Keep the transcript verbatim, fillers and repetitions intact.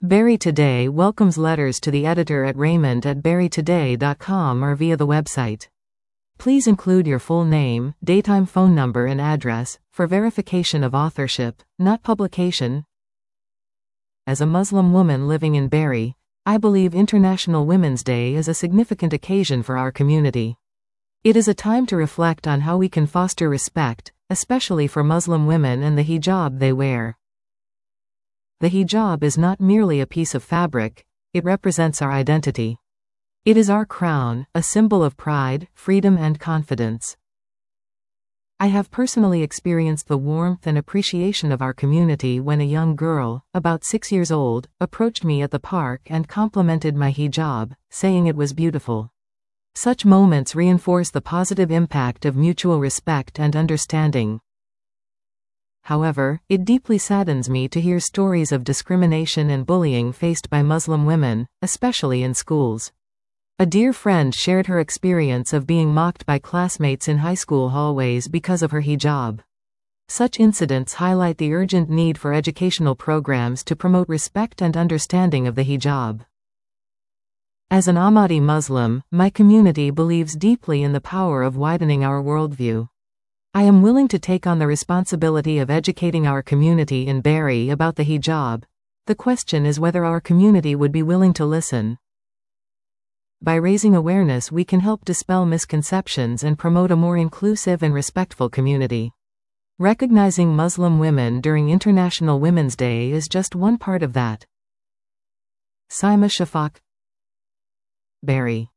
Barry Today welcomes letters to the editor at raymond at barry today dot com or via the website. Please include your full name, daytime phone number and address, for verification of authorship, not publication. As a Muslim woman living in Barry, I believe International Women's Day is a significant occasion for our community. It is a time to reflect on how we can foster respect, especially for Muslim women and the hijab they wear. The hijab is not merely a piece of fabric, it represents our identity. It is our crown, a symbol of pride, freedom and confidence. I have personally experienced the warmth and appreciation of our community when a young girl, about six years old, approached me at the park and complimented my hijab, saying it was beautiful. Such moments reinforce the positive impact of mutual respect and understanding. However, it deeply saddens me to hear stories of discrimination and bullying faced by Muslim women, especially in schools. A dear friend shared her experience of being mocked by classmates in high school hallways because of her hijab. Such incidents highlight the urgent need for educational programs to promote respect and understanding of the hijab. As an Ahmadi Muslim, my community believes deeply in the power of widening our worldview. I am willing to take on the responsibility of educating our community in Barry about the hijab. The question is whether our community would be willing to listen. By raising awareness, we can help dispel misconceptions and promote a more inclusive and respectful community. Recognizing Muslim women during International Women's Day is just one part of that. Saima Shafaq, Barry.